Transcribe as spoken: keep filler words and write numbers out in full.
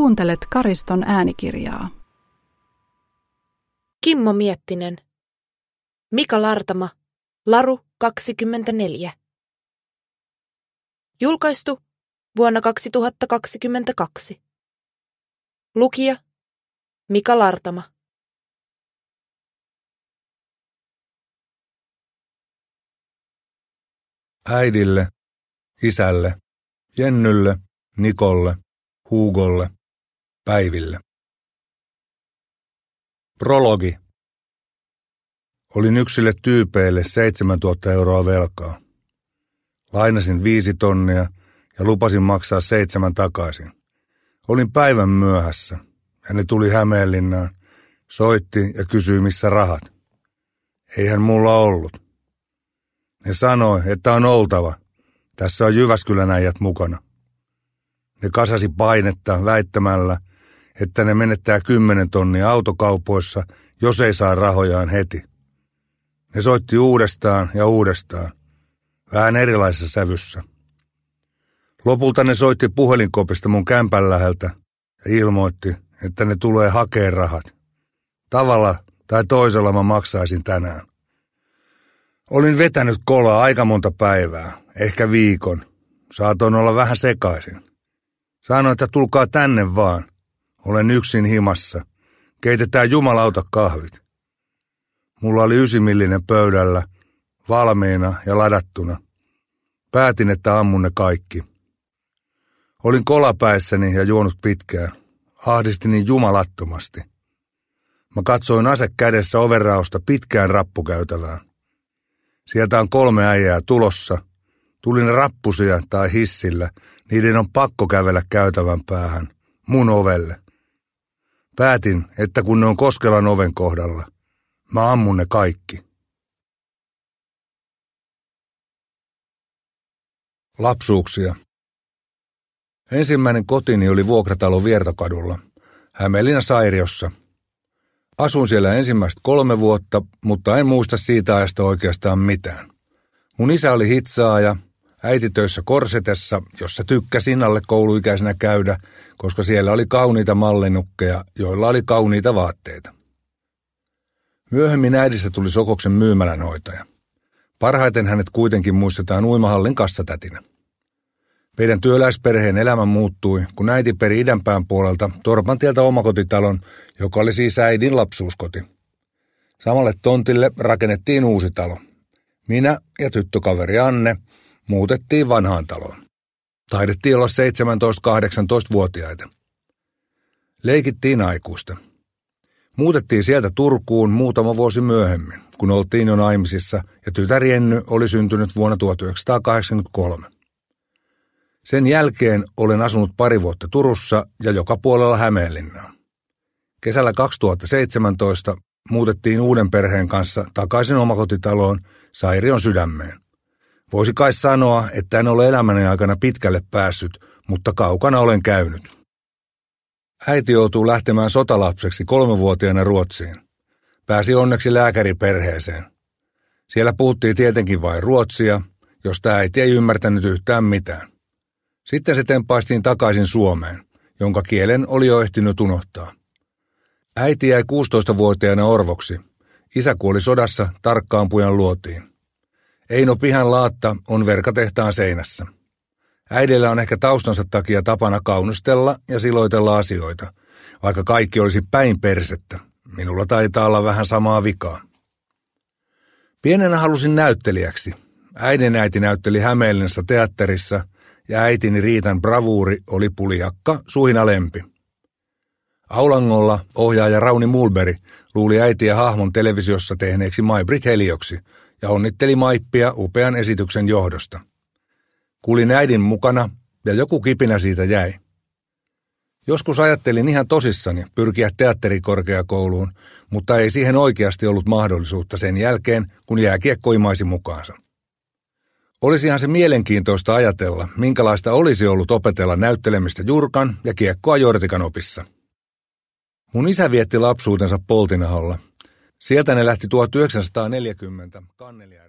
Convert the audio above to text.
Kuuntelet Kariston äänikirjaa. Kimmo Miettinen. Mika Lartama. Laru kaksikymmentäneljä. Julkaistu vuonna kaksituhattakaksikymmentäkaksi. Lukija Mika Lartama. Äidille, isälle, Jennylle, Nikolle, Hugolle, Päiville. Prologi. Olin yksille tyypeille seitsemäntuhatta euroa velkaa. Lainasin viisi tonnia ja lupasin maksaa seitsemän takaisin. Olin päivän myöhässä ja ne tuli Hämeenlinnaan, soitti ja kysyi missä rahat. Eihän mulla ollut. Ne sanoi, että on oltava. Tässä on Jyväskylän äijät mukana. Ne kasasi painetta väittämällä, että ne menettää kymmenen tonnia autokaupoissa, jos ei saa rahojaan heti. Ne soitti uudestaan ja uudestaan, vähän erilaisessa sävyssä. Lopulta ne soitti puhelinkopista mun kämpän läheltä ja ilmoitti, että ne tulee hakea rahat. Tavalla tai toisella mä maksaisin tänään. Olin vetänyt kolaa aika monta päivää, ehkä viikon. Saatoin olla vähän sekaisin. Sanoin, että tulkaa tänne vaan. Olen yksin himassa. Keitetään jumalauta kahvit. Mulla oli ysimillinen pöydällä, valmiina ja ladattuna. Päätin, että ammun ne kaikki. Olin kolapäissäni ja juonut pitkään. Ahdisti niin jumalattomasti. Mä katsoin ase kädessä ovenraosta pitkään rappukäytävään. Sieltä on kolme äijää tulossa. Tulin rappusia tai hissillä. Niiden on pakko kävellä käytävän päähän, mun ovelle. Päätin, että kun ne on Koskelan oven kohdalla, mä ammun ne kaikki. Lapsuuksia. Ensimmäinen kotini oli vuokratalo Viertokadulla, Hämeenlinnan Sairiossa. Asuin siellä ensimmäistä kolme vuotta, mutta en muista siitä ajasta oikeastaan mitään. Mun isä oli hitsaaja, äiti töissä Korsetessa, jossa tykkäsin alle kouluikäisenä käydä, koska siellä oli kauniita mallinukkeja, joilla oli kauniita vaatteita. Myöhemmin äidistä tuli Sokoksen myymälänhoitaja. Parhaiten hänet kuitenkin muistetaan uimahallin kassatätinä. Meidän työläisperheen elämä muuttui, kun äiti peri idänpään puolelta Torpantieltä omakotitalon, joka oli siis äidin lapsuuskoti. Samalle tontille rakennettiin uusi talo. Minä ja tyttökaveri Anne muutettiin vanhaan taloon. Taidettiin olla seitsemäntoista-kahdeksantoista-vuotiaita. Leikittiin aikuista. Muutettiin sieltä Turkuun muutama vuosi myöhemmin, kun oltiin jo naimisissa ja tytär Jenny oli syntynyt vuonna tuhatyhdeksänsataakahdeksankymmentäkolme. Sen jälkeen olen asunut pari vuotta Turussa ja joka puolella Hämeenlinnaa. Kesällä kaksituhattaseitsemäntoista muutettiin uuden perheen kanssa takaisin omakotitaloon Sairion sydämeen. Voisi kai sanoa, että en ole elämäni aikana pitkälle päässyt, mutta kaukana olen käynyt. Äiti joutuu lähtemään sotalapseksi kolmevuotiaana Ruotsiin. Pääsi onneksi lääkäriperheeseen. Siellä puhuttiin tietenkin vain ruotsia, josta äiti ei ymmärtänyt yhtään mitään. Sitten se tempaistiin takaisin Suomeen, jonka kielen oli jo ehtinyt unohtaa. Äiti jäi kuusitoistavuotiaana orvoksi. Isä kuoli sodassa tarkkaampujan luotiin. Eino Pihan laatta on verkatehtaan seinässä. Äidillä on ehkä taustansa takia tapana kaunistella ja siloitella asioita, vaikka kaikki olisi päin persettä. Minulla taitaa olla vähän samaa vikaa. Pienenä halusin näyttelijäksi. Äidin äiti näytteli Hämeenlinnassa teatterissa ja äitini Riitan bravuuri oli Puljakka Suhina Lempi. Aulangolla ohjaaja Rauni Mulberg luuli äitiä hahmon televisiossa tehneeksi Mai-Britt Helioksi ja onnitteli Maippia upean esityksen johdosta. Kuulin äidin mukana ja joku kipinä siitä jäi. Joskus ajattelin ihan tosissani pyrkiä teatterikorkeakouluun, mutta ei siihen oikeasti ollut mahdollisuutta sen jälkeen, kun jääkiekko imaisi mukaansa. Olisihan se mielenkiintoista ajatella, minkälaista olisi ollut opetella näyttelemistä Jurkan ja kiekkoa Jortikan opissa. Mun isä vietti lapsuutensa Poltinaholla. Sieltä ne lähti tuhatyhdeksänsataaneljäkymmentä Kanneliä